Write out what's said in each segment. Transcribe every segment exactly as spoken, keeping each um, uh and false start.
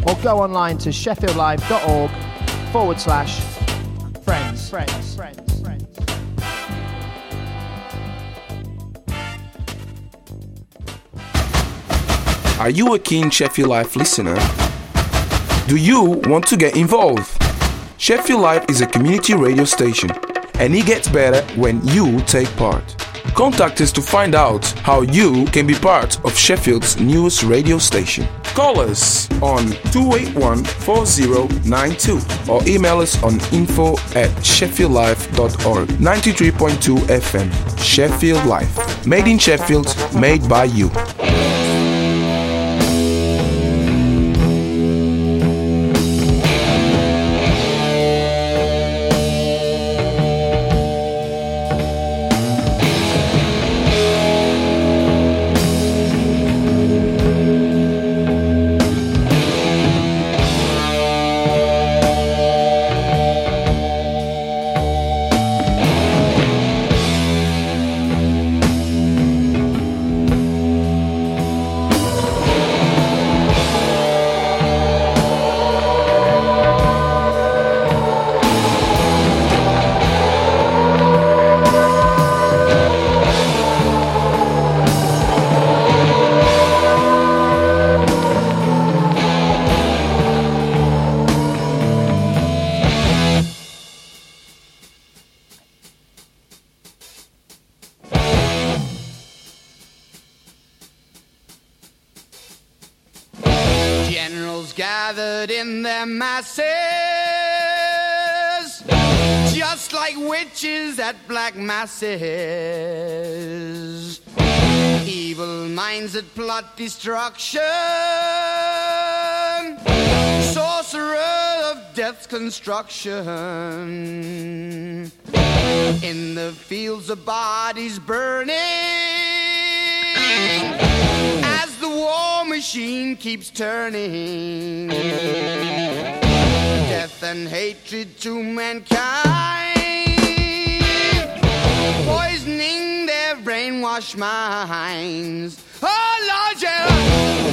or go online to sheffieldlive.org forward slash friends. Friends. Friends. Friends. Are you a keen Sheffield Live listener? Do you want to get involved? Sheffield Live is a community radio station, and it gets better when you take part. Contact us to find out how you can be part of Sheffield's newest radio station. Call us on two eight one, four zero nine two or email us on info at sheffield live dot org. ninety-three point two F M, Sheffield Live. Made in Sheffield, made by you. Gathered in their masses, just like witches at black masses, evil minds that plot destruction, sorcerer of death's construction, in the fields of bodies burning, as the war machine keeps turning, death and hatred to mankind, poisoning their brainwashed minds. Oh Lord, yeah.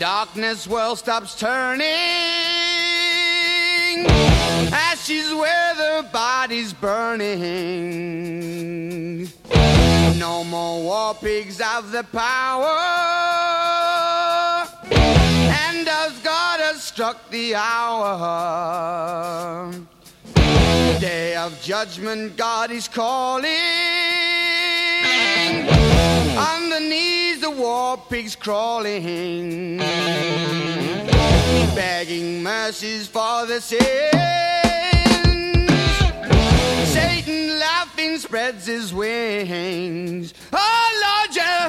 darkness world stops turning, ashes where the body's burning. No more war pigs have the power, and as God has struck the hour, day of judgment God is calling. On the knees the war pigs crawling, begging mercies for the sins. Satan laughing spreads his wings. Oh Lord, yeah.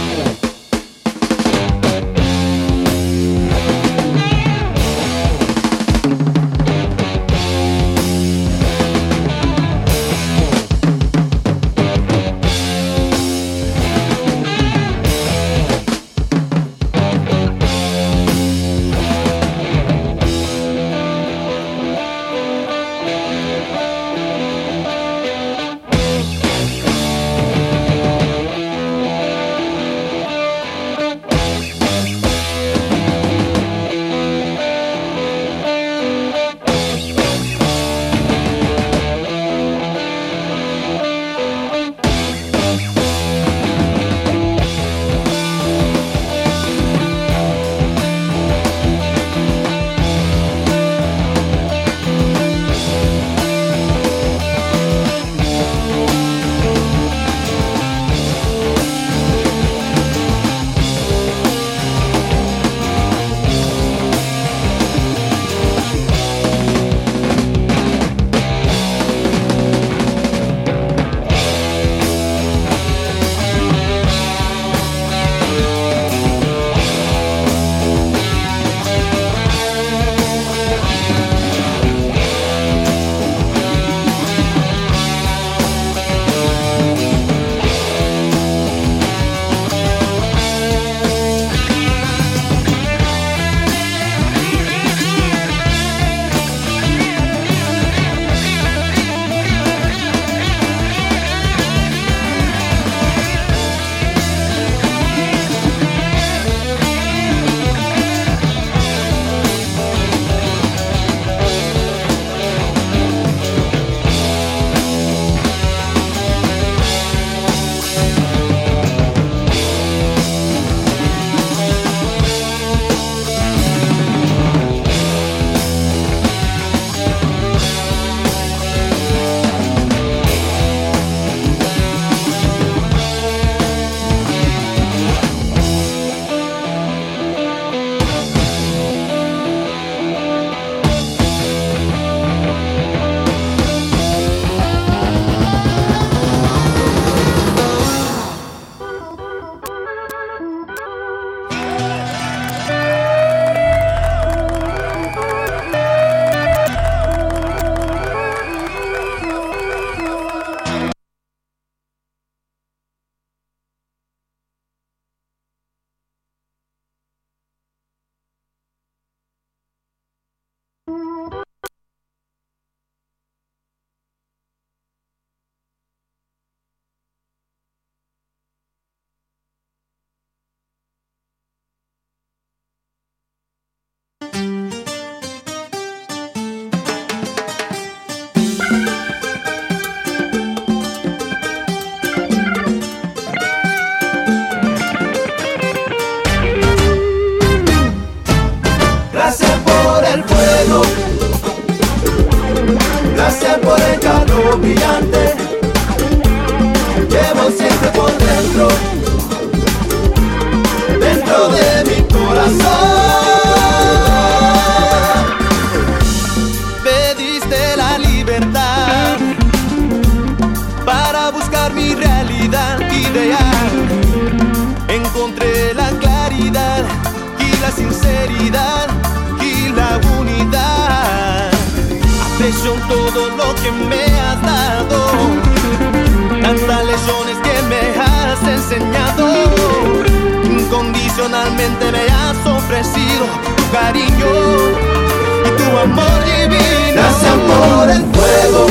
brillante, llevo siempre por dentro, dentro de mi corazón. Me diste la libertad para buscar mi realidad ideal. Encontré la claridad y la sinceridad y la unidad. Aprecio todo lo que me has dado, tantas lecciones que me has enseñado. Incondicionalmente me has ofrecido tu cariño y tu amor divino. Gracias por el fuego,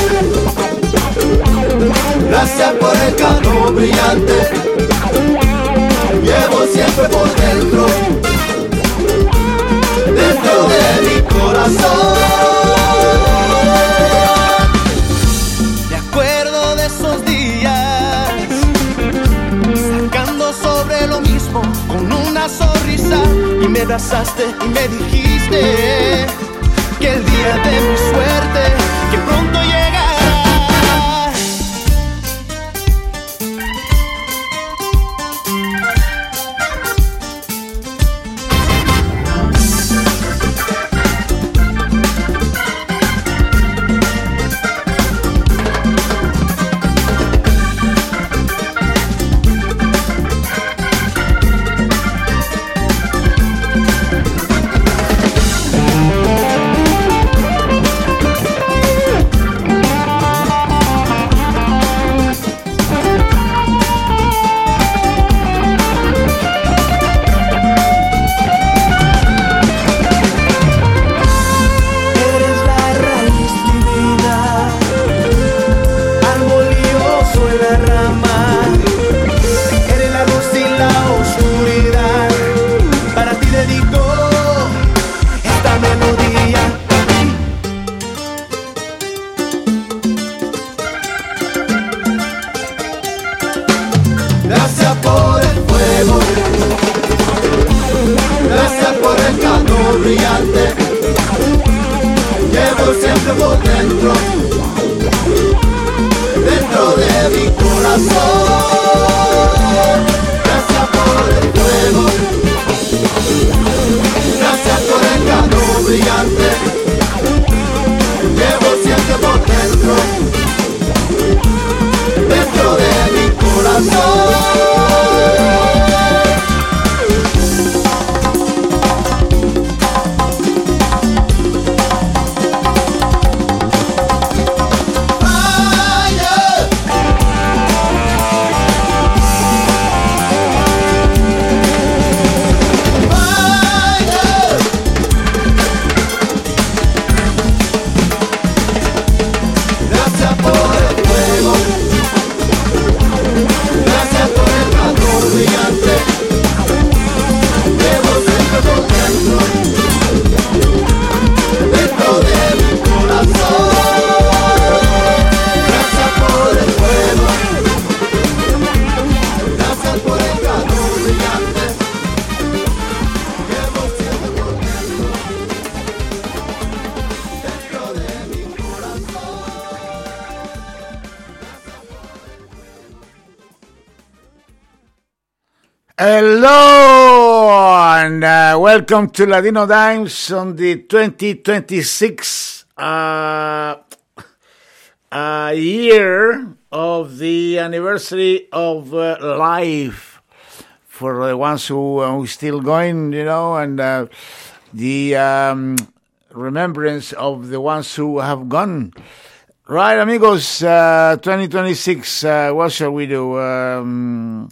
gracias por el calor brillante. Llevo siempre por dentro, corazón. Me acuerdo de esos días, sacando sobre lo mismo con una sonrisa, y me abrazaste y me dijiste que el día de mi suerte, que pronto llegará. Gracias por el fuego, gracias por el calor brillante, llevo siempre por dentro, dentro de mi corazón. Gracias por el fuego, gracias por el calor brillante, llevo siempre por dentro, dentro de mi corazón. Hello and uh, welcome to Latino Dimes on the twenty twenty-six uh, uh, year of the anniversary of uh, Live, for the ones who are still going, you know, and uh, the um, remembrance of the ones who have gone. Right, amigos, uh, twenty twenty-six, uh, what shall we do? Um,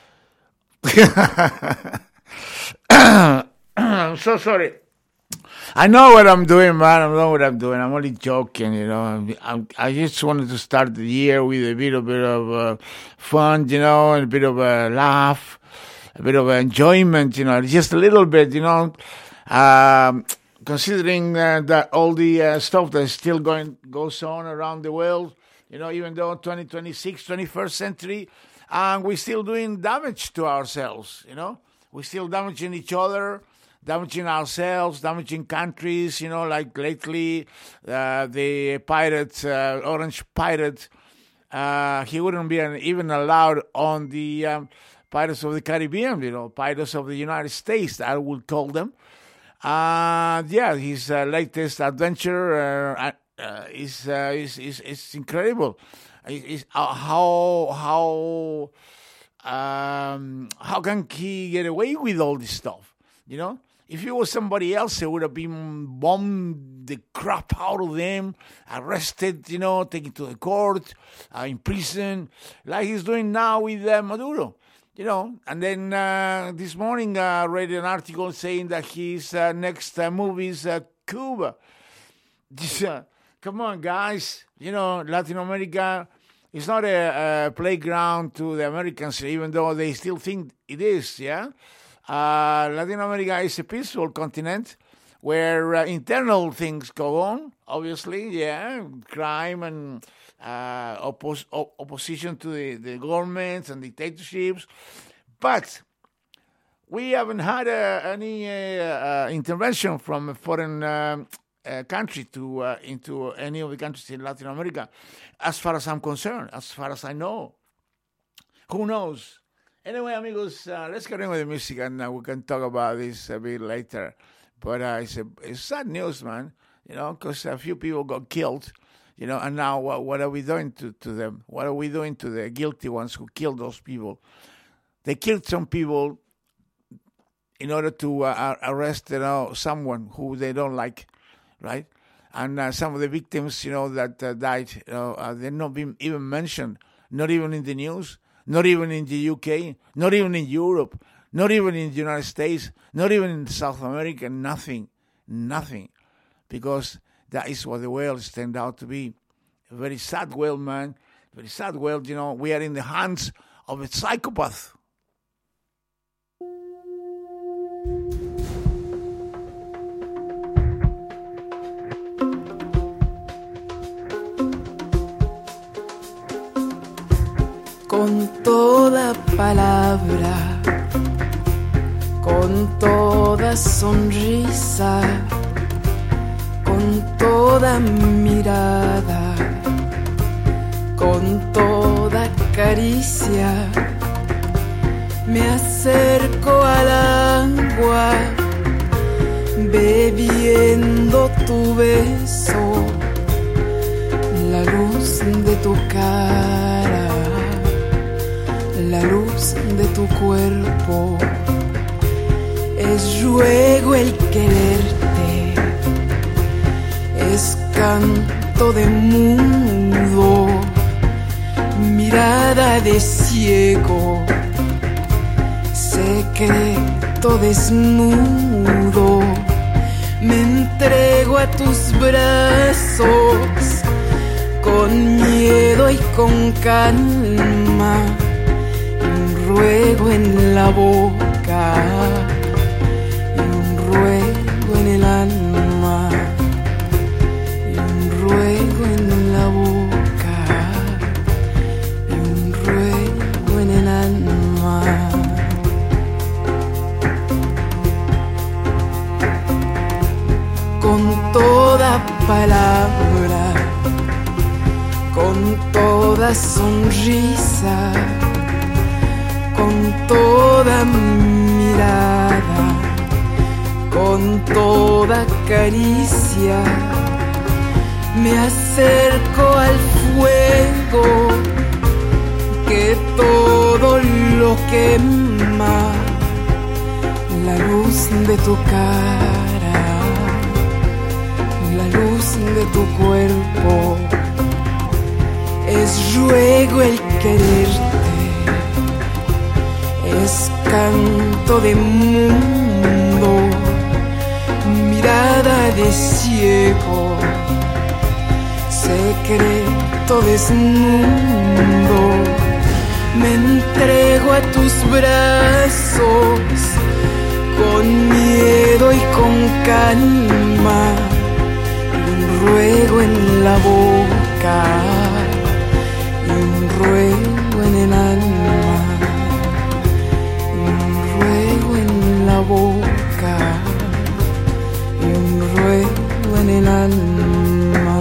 I'm so sorry. I know what I'm doing, man. I know what I'm doing. I'm only joking, you know. I'm, I just wanted to start the year with a bit, a bit of uh, fun, you know, and a bit of a laugh, a bit of enjoyment, you know, just a little bit, you know. Um, considering uh, that all the uh, stuff that's still going goes on around the world, you know, even though twenty twenty-six, twenty-first century, and we're still doing damage to ourselves, you know. We're still damaging each other, damaging ourselves, damaging countries, you know, like lately uh, the pirate, uh, Orange Pirate, uh, he wouldn't be even allowed on the um, Pirates of the Caribbean, you know, Pirates of the United States, I would call them. Uh, yeah, his uh, latest adventure uh, uh, is, uh, is, is, is incredible. Is uh, how how um, how can he get away with all this stuff? You know, if it was somebody else, it would have been bombed the crap out of them, arrested, you know, taken to the court, uh, in prison, like he's doing now with uh, Maduro. You know, and then uh, this morning I uh, read an article saying that his uh, next uh, movie is uh, Cuba. Just, uh, come on, guys. You know, Latin America. It's not a, a playground to the Americans, even though they still think it is, yeah? Uh, Latin America is a peaceful continent where uh, internal things go on, obviously, yeah, crime and uh, oppos- op- opposition to the, the governments and dictatorships. But we haven't had uh, any uh, uh, intervention from a foreign um, uh, country to uh, into any of the countries in Latin America, as far as I'm concerned, as far as I know. Who knows? Anyway, amigos, uh, let's get in with the music, and uh, we can talk about this a bit later. But uh, it's, a, it's sad news, man, you know, because a few people got killed, you know, and now what, what are we doing to, to them? What are we doing to the guilty ones who killed those people? They killed some people in order to uh, arrest, you know, someone who they don't like, right? And uh, some of the victims, you know, that uh, died, you know, uh, they're not being even mentioned, not even in the news, not even in the U K, not even in Europe, not even in the United States, not even in South America, nothing, nothing. Because that is what the whales turned out to be. A very sad whale, man. Very sad whale, you know. We are in the hands of a psychopath. Con toda palabra, con toda sonrisa, con toda mirada, con toda caricia, me acerco al agua, bebiendo tu beso, la luz de tu cara, la luz de tu cuerpo. Es ruego el quererte, es canto de mudo, mirada de ciego, secreto desnudo. Me entrego a tus brazos, con miedo y con calma, un ruego en la boca, un ruego en el alma, y un ruego en la boca, y un ruego en el alma. Con toda palabra, con toda sonrisa, con toda mirada, con toda caricia, me acerco al fuego que todo lo quema, la luz de tu cara, la luz de tu cuerpo. Es ruego el quererte, es canto de mundo, mirada de ciego, secreto desnudo. Me entrego a tus brazos, con miedo y con calma, un ruego en la boca, y un ruego en el alma, y un ruego en la boca, y un ruego en el alma.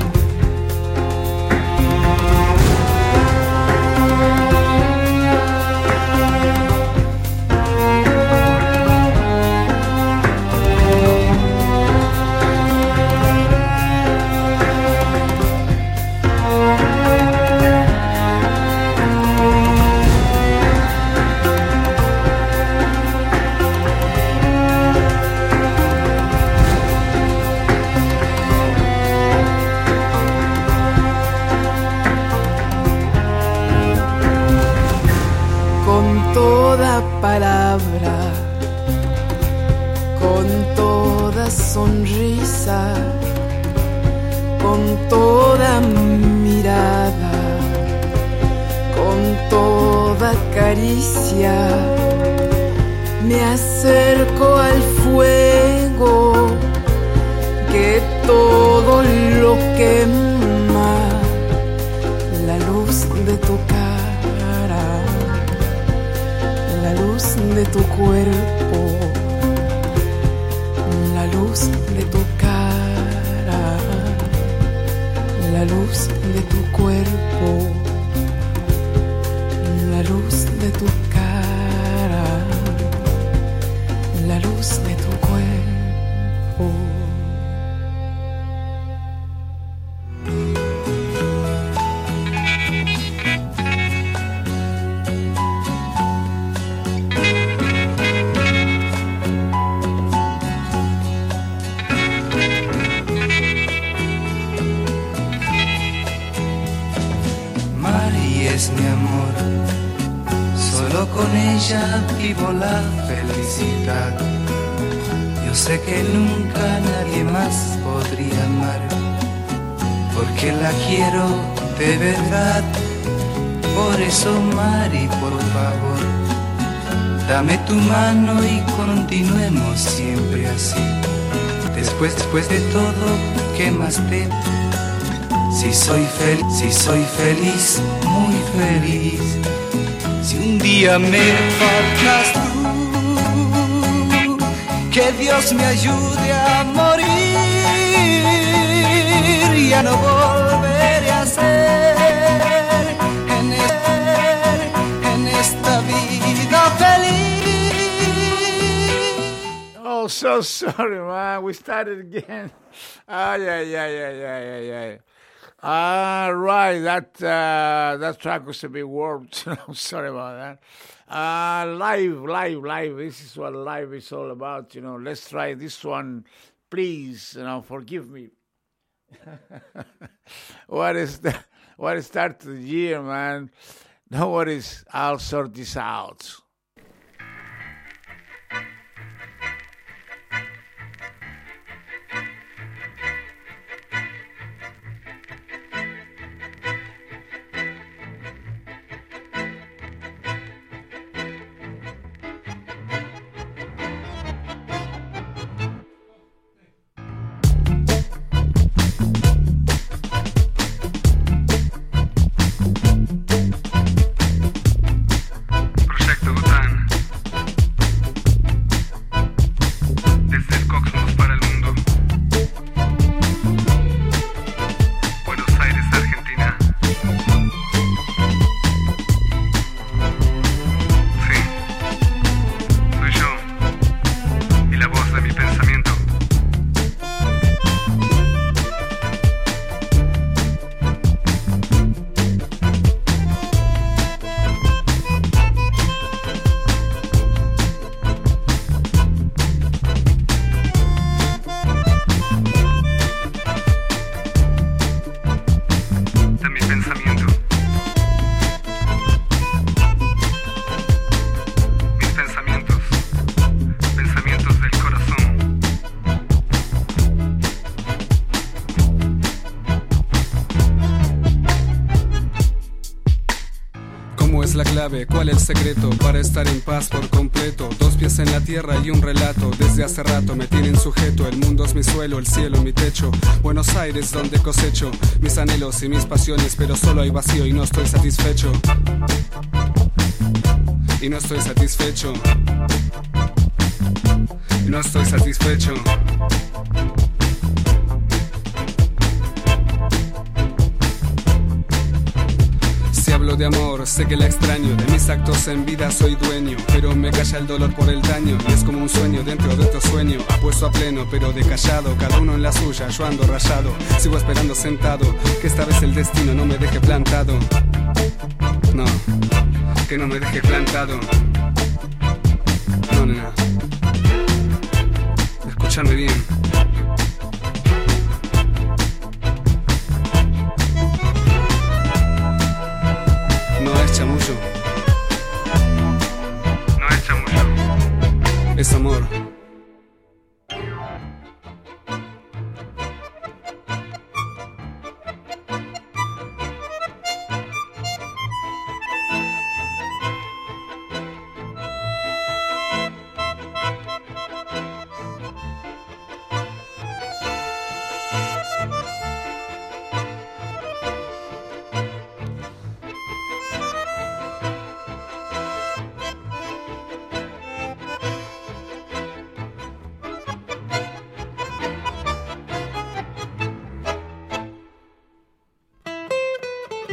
Palabra, con toda sonrisa, con toda mirada, con toda caricia, me acerco al fuego que todo lo quema, la luz de tu cara, la luz de tu cuerpo, la luz de tu cara, la luz de tu cuerpo, la luz de tu cara, la luz de tu cuerpo. Es mi amor, solo con ella vivo la felicidad. Yo sé que nunca nadie más podría amar, porque la quiero de verdad. Por eso, Mari, por favor, dame tu mano y continuemos siempre así. Después, después de todo, ¿qué más te? Si soy feliz, si soy feliz, muy feliz. Si un día me faltas tú, que Dios me ayude a morir. Ya no volveré a ser en, el, en esta vida feliz. Oh, so sorry, man. We started again. Ay, ay, ay, ay, ay, ay, ay. Ah, right. That uh, that track was a bit warped. I'm sorry about that. Uh, live, live, live. This is what live is all about. You know, let's try this one, please. You know, forgive me. What is the what is start to the year, man? No worries. I'll sort this out. ¿Cuál es el secreto para estar en paz por completo? Dos pies en la tierra y un relato. Desde hace rato me tienen sujeto. El mundo es mi suelo, el cielo mi techo. Buenos Aires donde cosecho mis anhelos y mis pasiones, pero solo hay vacío y no estoy satisfecho. Y no estoy satisfecho. Y no estoy satisfecho. De amor, sé que la extraño, de mis actos en vida soy dueño, pero me calla el dolor por el daño, y es como un sueño dentro de otro sueño, apuesto a pleno pero de callado, cada uno en la suya, yo ando rayado, sigo esperando sentado, que esta vez el destino no me deje plantado, no, que no me deje plantado, no, nena, escúchame bien. Chamullo. No es chamullo. Es amor.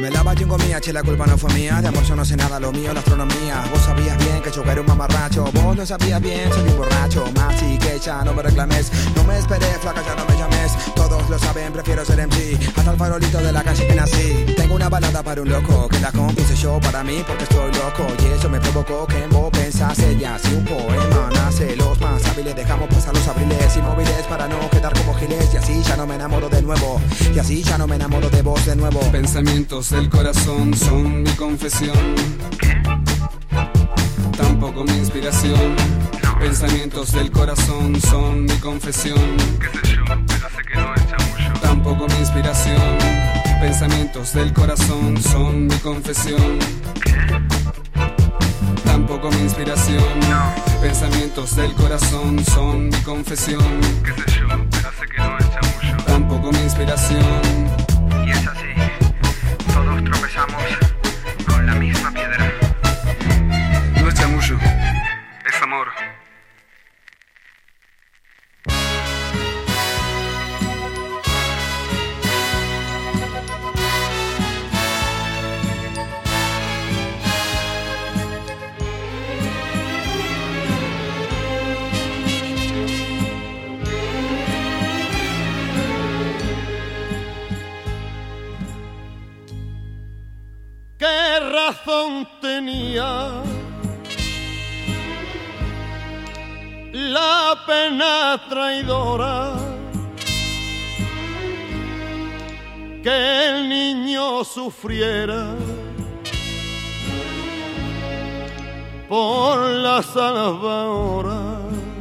Me lava chingo mía, che, la culpa no fue mía. De amor yo no sé nada, lo mío la astronomía. Vos sabías bien que yo era un mamarracho. Vos no sabías bien, soy un borracho. Más y que ya no me reclames. No me esperé, flaca, ya no me llames. Todos lo saben, prefiero ser M C. Hasta el farolito de la calle que nací. Tengo una balada para un loco que la compuse yo para mí porque estoy loco. Y eso me provocó que en vos pensase ya. Si un poema nace, los más hábiles dejamos pasar los abriles inmóviles para no quedar como giles. Y así ya no me enamoro de nuevo. Y así ya no me enamoro de vos de nuevo. Pensamientos del corazón son mi confesión. Tampoco mi inspiración. Pensamientos del corazón son mi confesión. Qué sé yo, pero sé que no es chamullo. Tampoco mi inspiración. Pensamientos del corazón son mi confesión. Tampoco mi inspiración. No. Pensamientos del corazón son mi confesión. Qué sé yo, pero sé que no es chamullo. Tampoco mi inspiración. Y es así, todos tropezamos con la misma piedra. No es chamullo, es amor. ¿Qué razón tenía la pena traidora que el niño sufriera por la salvadora?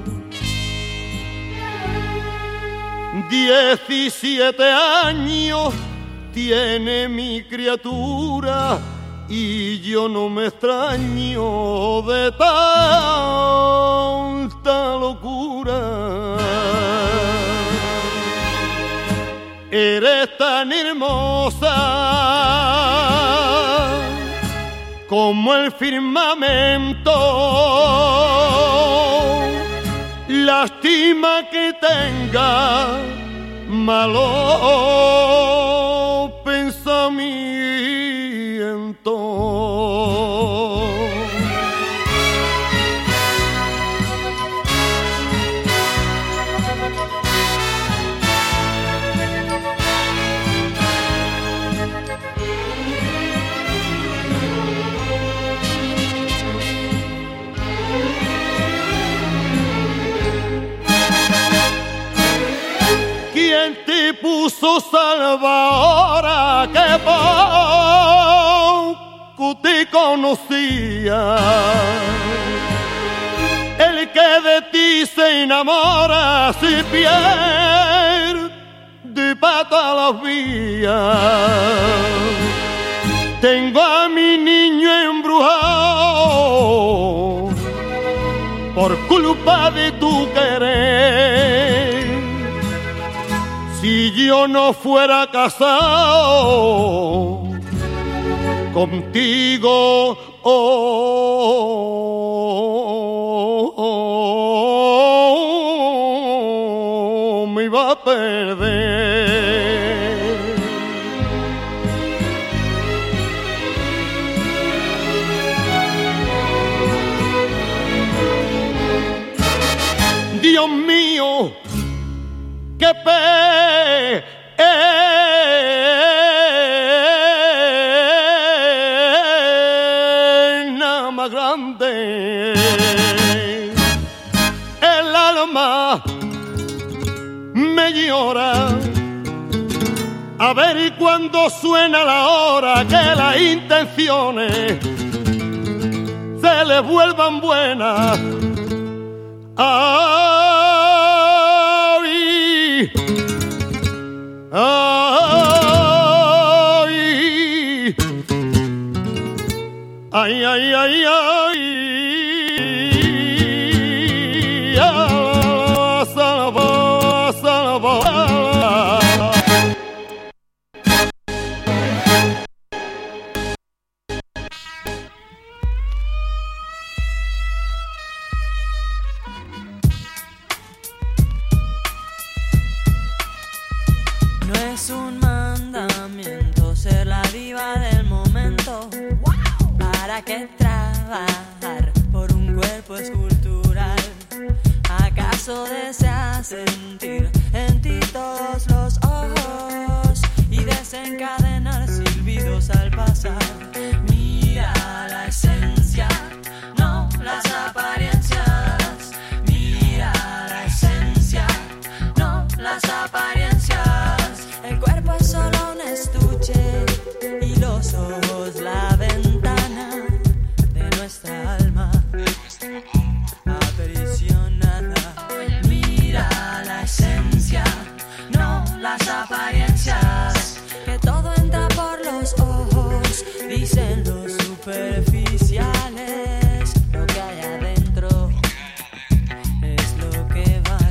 Diecisiete años tiene mi criatura y yo no me extraño de tanta locura. Eres tan hermosa como el firmamento. Lástima que tenga malo pensamiento. ¿Quién te puso salvadora que poco te conocía? El que de ti se enamora se pierde pata la vía. Tengo a mi niño embrujado por culpa de tu querer. Si yo no fuera casado contigo, oh, oh, oh, me iba a perder. Dios mío, qué pena más grande. El alma me llora a ver cuando suena la hora que las intenciones se les vuelvan buenas. Ay, ay, ay, ay, ay, ay, ah, salva, salva. No es un mandamiento ser la diva del que trabajar por un cuerpo escultural. ¿Acaso deseas sentir en ti todos los ojos y desencadenar silbidos al pasar? Mira la esencia, no las apariencias. Mira la esencia, no las apariencias. El cuerpo es solo un estuche y los ojos la ventana de nuestra alma aprisionada. Mira la esencia, no las apariencias. Que todo entra por los ojos, dicen los superficiales. Lo que hay adentro es lo que vale.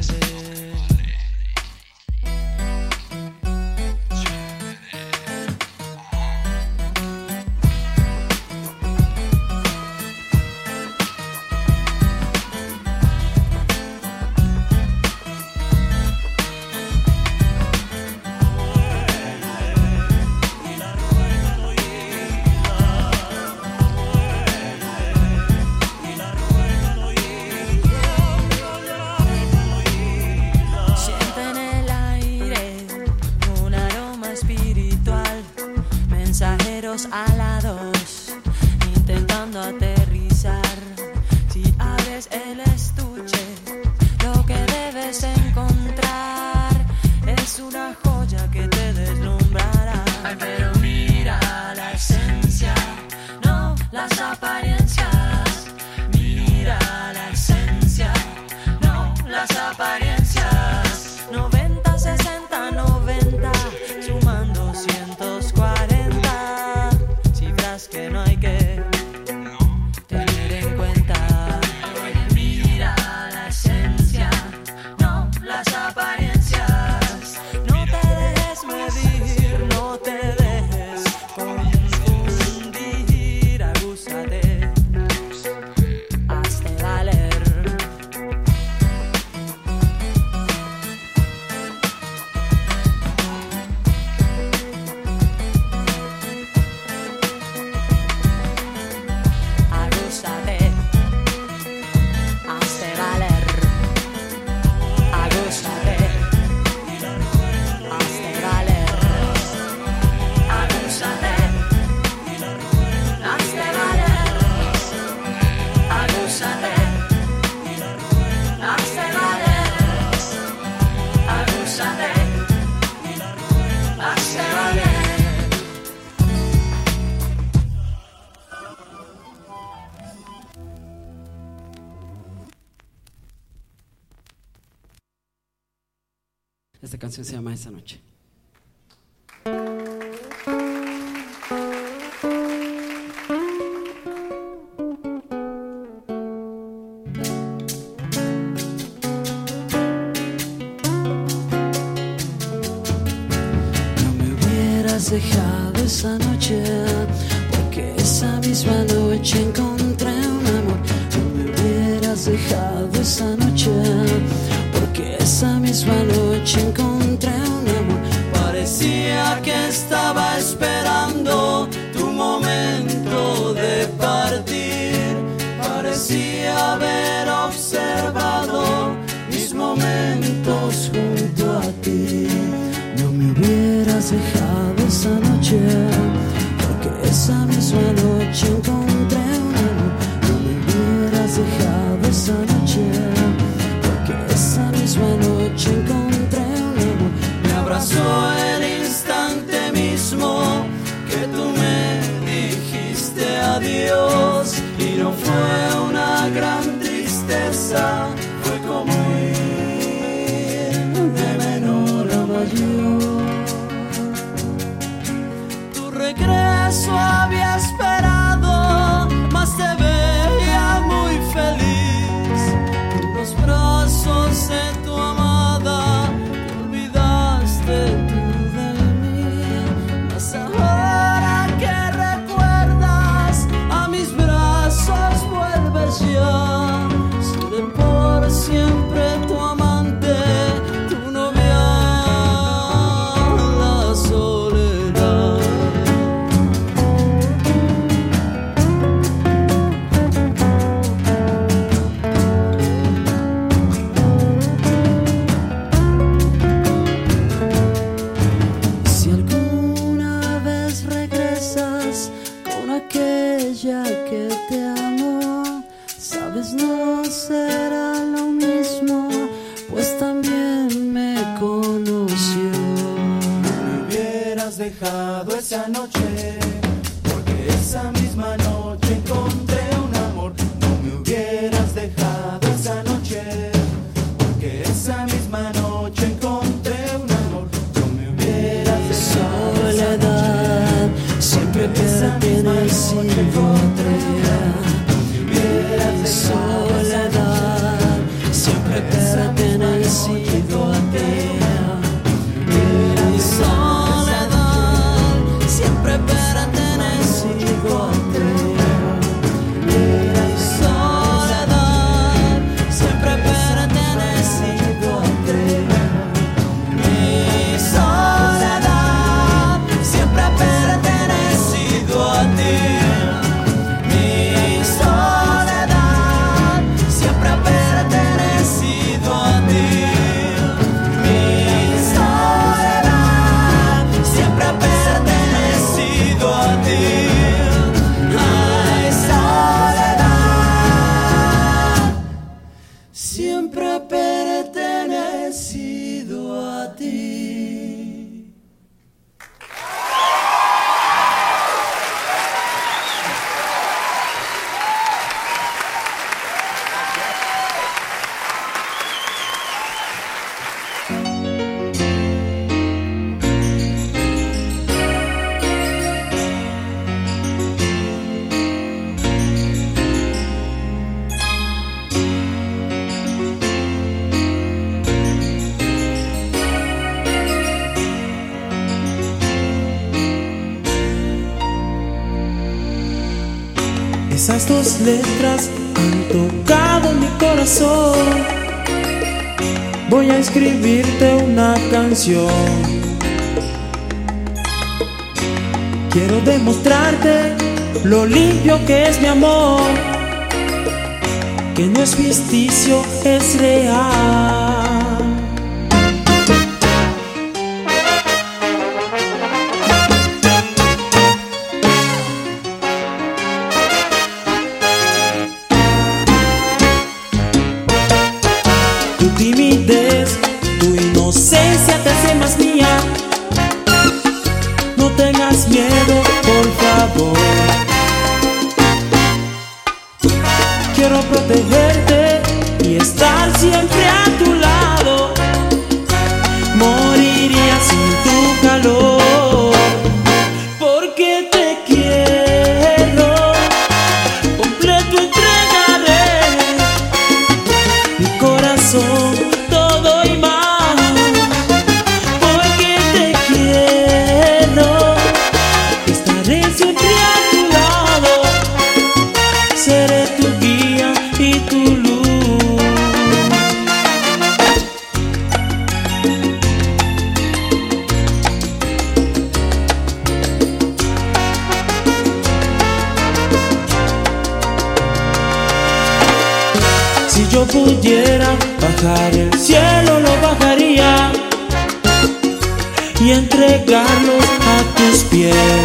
Alados, intentando aterrizar. Si abres el estuche, lo que debes encontrar es una joya que te deslumbrará. Ay, pero mira la esencia, no las apariencias. Mira la esencia, no las apariencias. noventa, sesenta, noventa, sumando ciento cuarenta. Que no hay que tener en cuenta. Mira la esencia, no las apariencias. No te dejes medir, no te dejes confundir. Agúzate, hazte valer. Esta canción se llama Esa Noche. No me hubieras dejado esa noche, porque esa misma noche encontré un amor. No me hubieras dejado esa noche, porque esa misma noche encontré un amor. Parecía que estaba esperando tu momento de partir. Parecía haber observado mis momentos junto a ti. No me hubieras dejado esa noche, porque esa misma noche encontré un amor. No me hubieras dejado esa noche, esa misma noche encontré un amor. Me abrazó el instante mismo que tú me dijiste adiós. Y no fue una gran tristeza, fue como ir de menor a mayor. Tu regreso había esperado, mas te veía muy feliz. En los brazos de tu amada, te olvidaste tú de mí. Mas ahora que recuerdas a mis brazos, vuelves ya. Seré por siempre tu amante, tu novia, la soledad. pues no será lo mismo, pues también me conoció. Me hubieras dejado esa noche, porque esa misma noche encontré un amor. No me hubieras dejado esa noche, porque esa misma noche encontré un amor. No me hubieras dejado soledad, siempre pertenecido a ti. Soledad, siempre pertenecido a ti. Soledad, siempre pertenecido a ti. Soledad, siempre pertenecido a ti. Mi soledad, siempre pertenecido a ti. Mi soledad, siempre pertenecido a ti. Mi soledad, siempre pertenecido a ti. Ay, soledad, siempre pertenecido a ti. Esas dos letras han tocado mi corazón. Voy a escribirte una canción. Quiero demostrarte lo limpio que es mi amor, que no es ficticio, es real. Tu timidez, tu inocencia te hace más mía. No tengas miedo, por favor. Quiero protegerte y estar siempre a tu lado. Moriría sin tu calor, porque te quiero. Completo entregaré mi corazón, todo y más, porque te quiero. Estaré siempre a tu lado, seré tu guía y tu luz. Si yo pudiera bajar el cielo, lo bajaría y entregarlos a tus pies.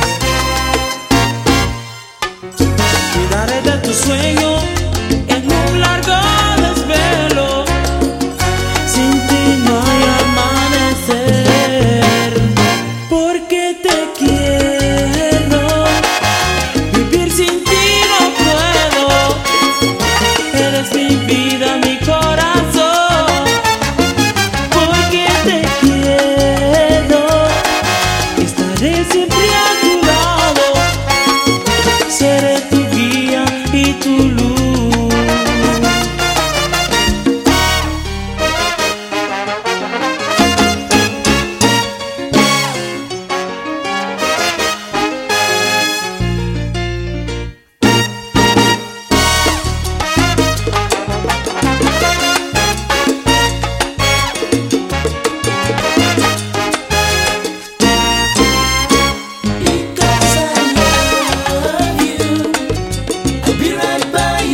Cuidaré de tu sueño en un largo desvelo. Sin ti no hay amanecer, porque te quiero. Vivir sin ti no puedo. Eres mi vida, mi corazón, porque te quiero. Estaré siempre a tu lado, seré tu guía y tu luz. Because I love you, I'll be right by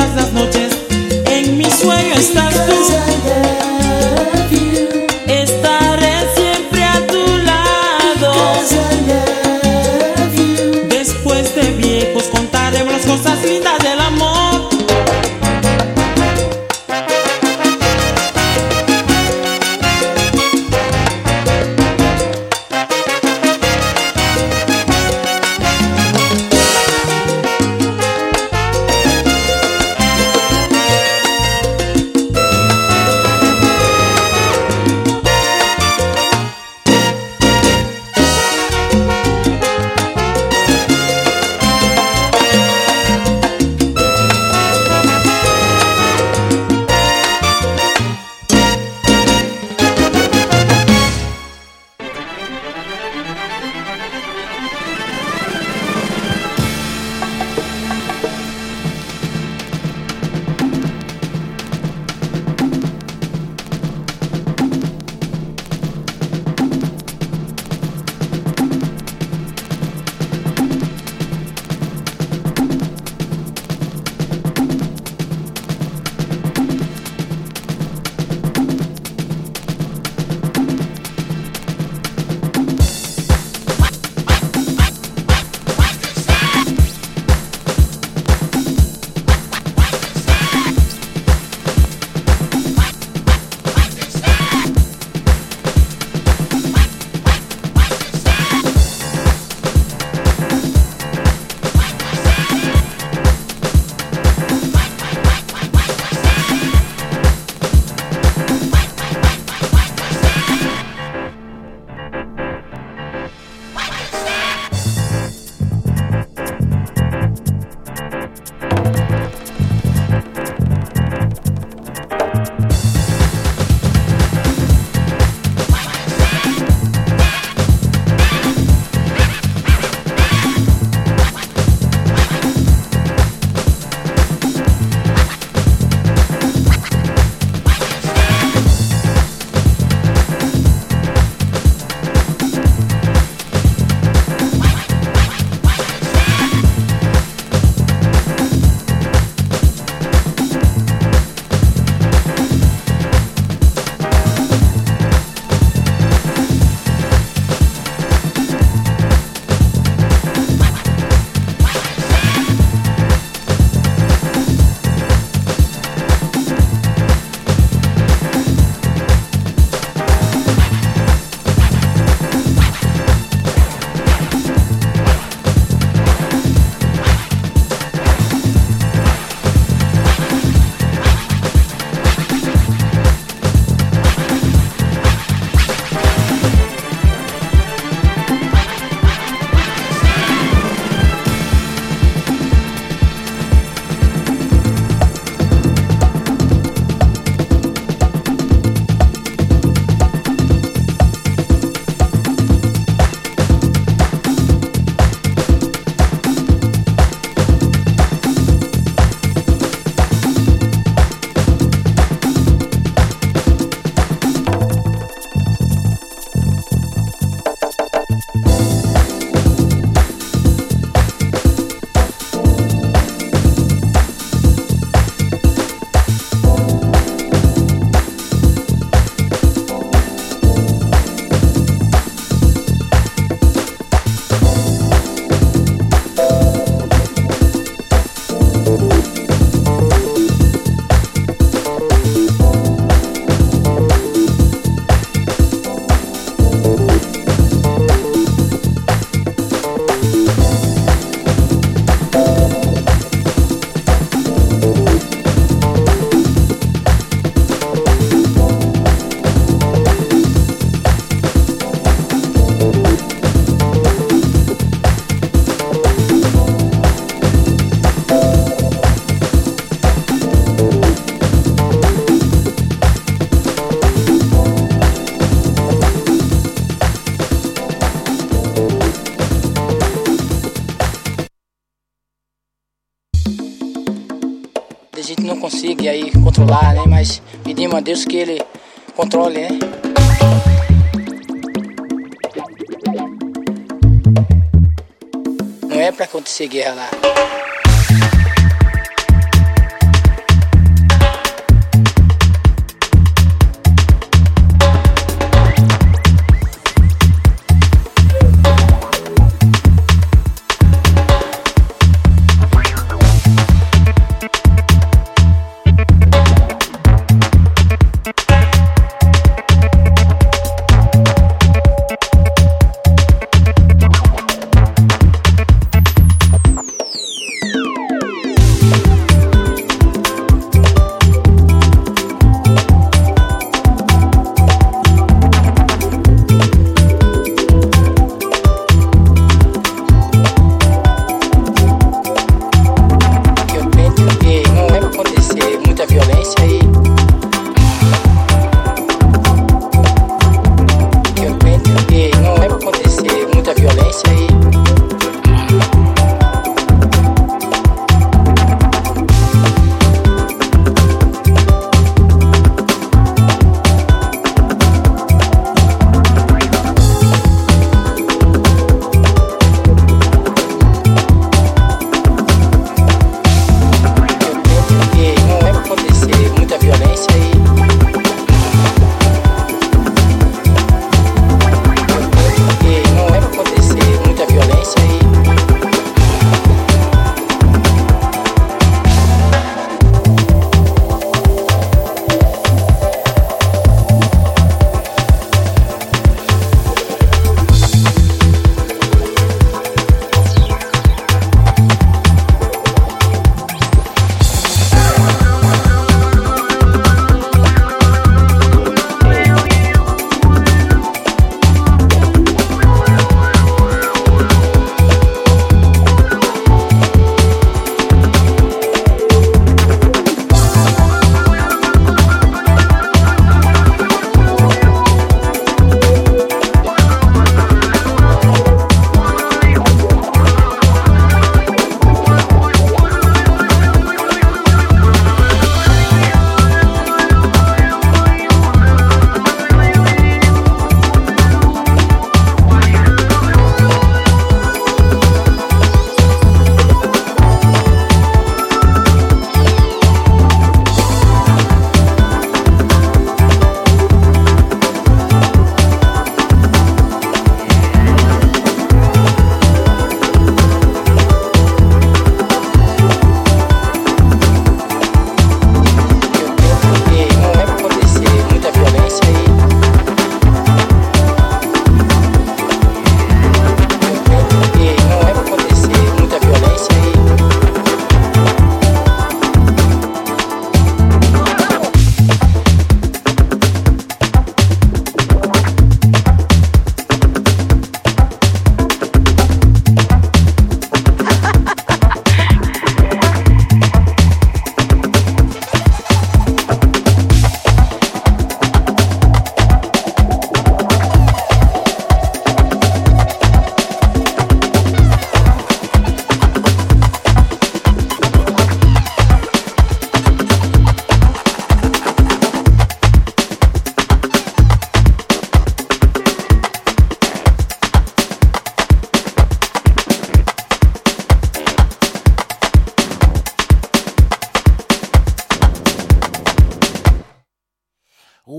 todas las noches en mi sueño estás tú. Estaré siempre a tu lado. Después de viejos contaremos las cosas lindas del amor. gente não consiga aí controlar, né? Mas pedimos a Deus que Ele controle, né? Não é pra acontecer guerra lá.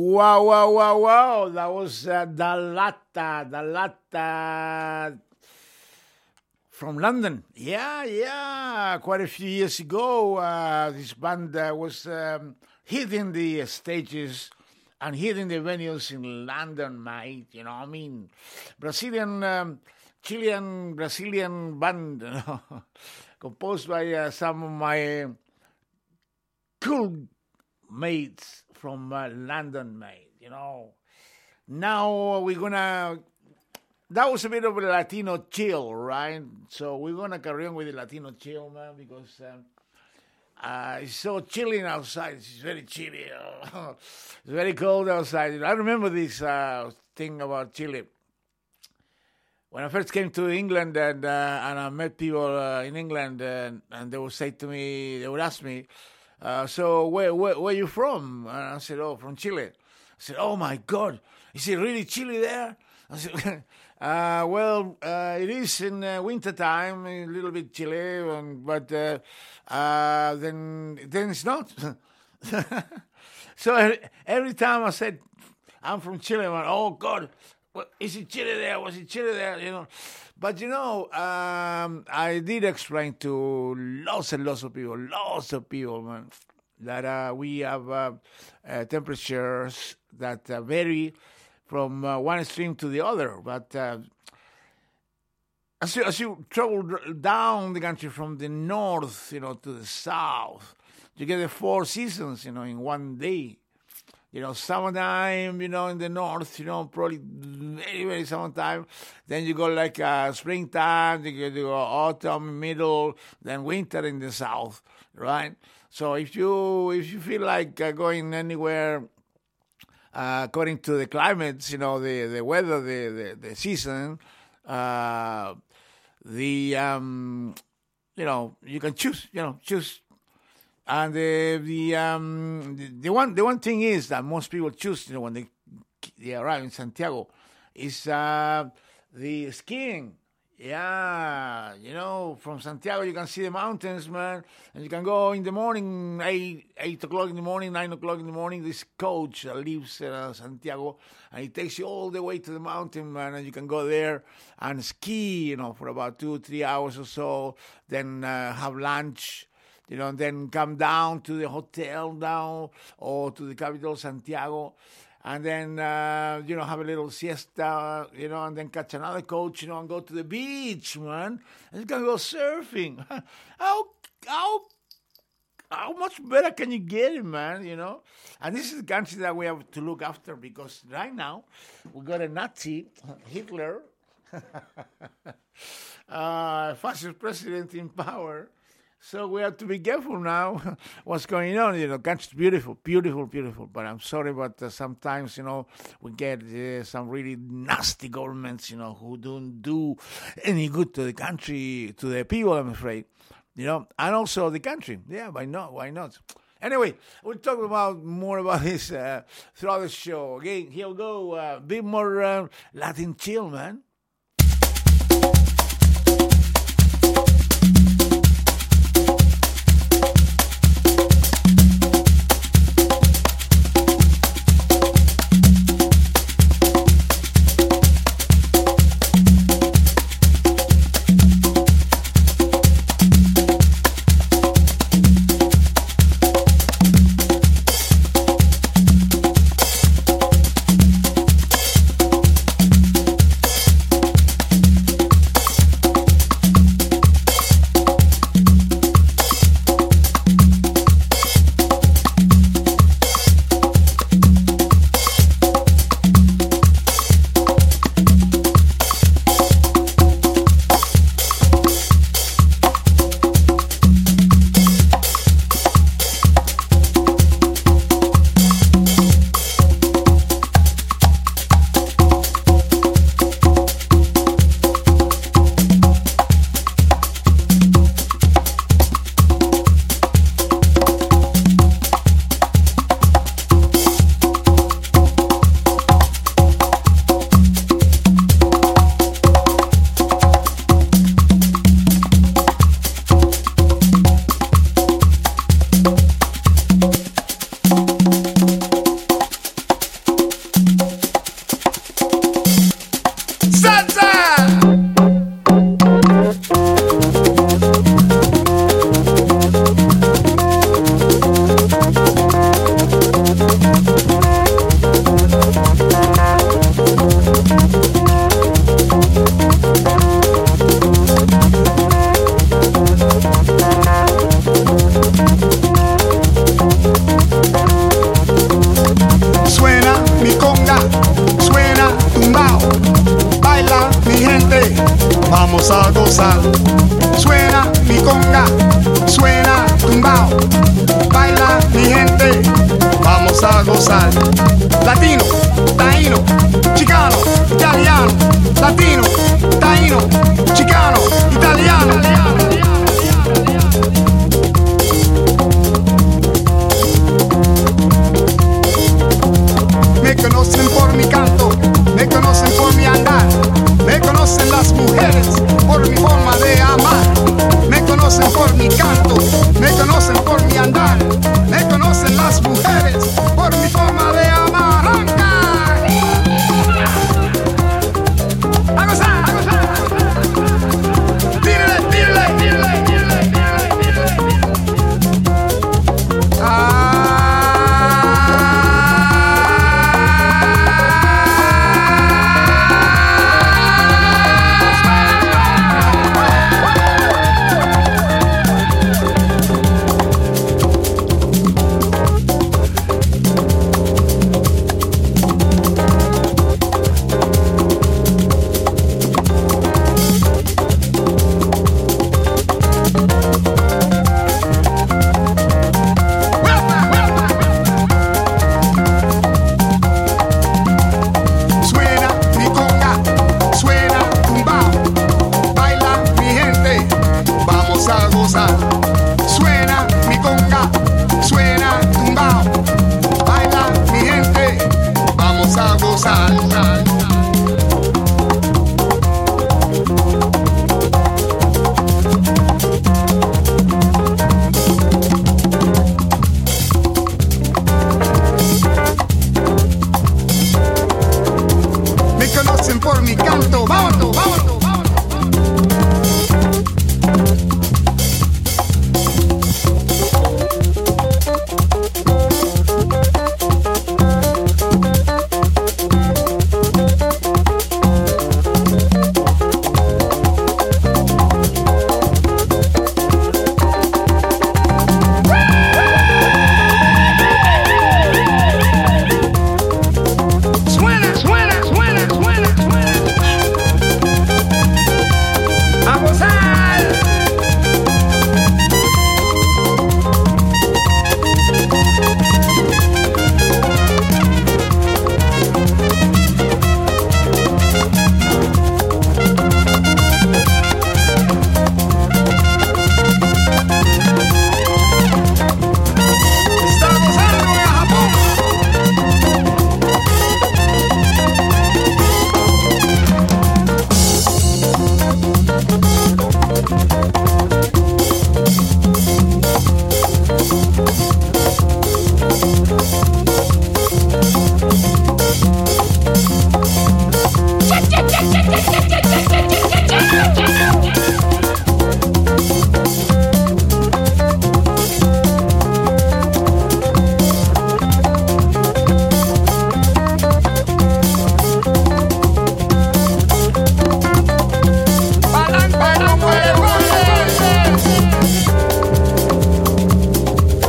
Wow, wow, wow, wow. That was uh, Dalata, Dalata from London. Yeah, yeah. Quite a few years ago, uh, this band uh, was um, hitting the stages and hitting the venues in London, mate. You know what I mean? Brazilian, um, Chilean, Brazilian band, you know, composed by uh, some of my cool mates from uh, London, mate, you know. Now we're gonna, that was a bit of a Latino chill, right? So we're gonna carry on with the Latino chill, man, because um, uh, it's so chilling outside. It's very chilly. It's very cold outside. I remember this uh, thing about Chile. When I first came to England and uh, and I met people uh, in England, and, and they would say to me, they would ask me, Uh, so where, where where are you from? And I said, oh, from Chile. I said, oh my God, is it really chilly there? I said, uh, well, uh, it is in uh, winter time, a little bit chilly, um, but uh, uh, then then it's not. So every time I said I'm from Chile, I'm like, oh God, what, is it chilly there? Was it chilly there? You know. But, you know, um, I did explain to lots and lots of people, lots of people, man, that uh, we have uh, uh, temperatures that uh, vary from uh, one extreme to the other. But uh, as, you, as you travel down the country from the north, you know, to the south, you get the four seasons, you know, in one day. You know, summertime, you know, in the north, you know, probably very, very summertime. Then you go like uh, springtime, you go, you go autumn, middle, then winter in the south, right? So if you if you feel like uh, going anywhere uh, according to the climates, you know, the, the weather, the, the, the season, uh, the, um, you know, you can choose, you know, choose. And the the um the, the one the one thing is that most people choose, you know, when they they arrive in Santiago, is uh, the skiing. Yeah, you know, from Santiago you can see the mountains, man, and you can go in the morning, eight eight o'clock in the morning, nine o'clock in the morning. This coach that leaves uh, Santiago, and it takes you all the way to the mountain, man, and you can go there and ski, you know, for about two three hours or so. Then uh, have lunch. You know, and then come down to the hotel down or to the capital, Santiago, and then, uh, you know, have a little siesta, you know, and then catch another coach, you know, and go to the beach, man. And you can go surfing. how, how, how much better can you get it, man, you know? And this is the country that we have to look after because right now we got a Nazi, Hitler, uh, fascist president in power. So we have to be careful now what's going on. You know, country's beautiful, beautiful, beautiful. But I'm sorry, but uh, sometimes, you know, we get uh, some really nasty governments, you know, who don't do any good to the country, to the people, I'm afraid. You know, and also the country. Yeah, why not? Why not? Anyway, we'll talk about more about this uh, throughout the show. Okay, here we go. A uh, bit more uh, Latin chill, man. gozar. Suena mi conga, suena tumbao. Baila mi gente, vamos a gozar.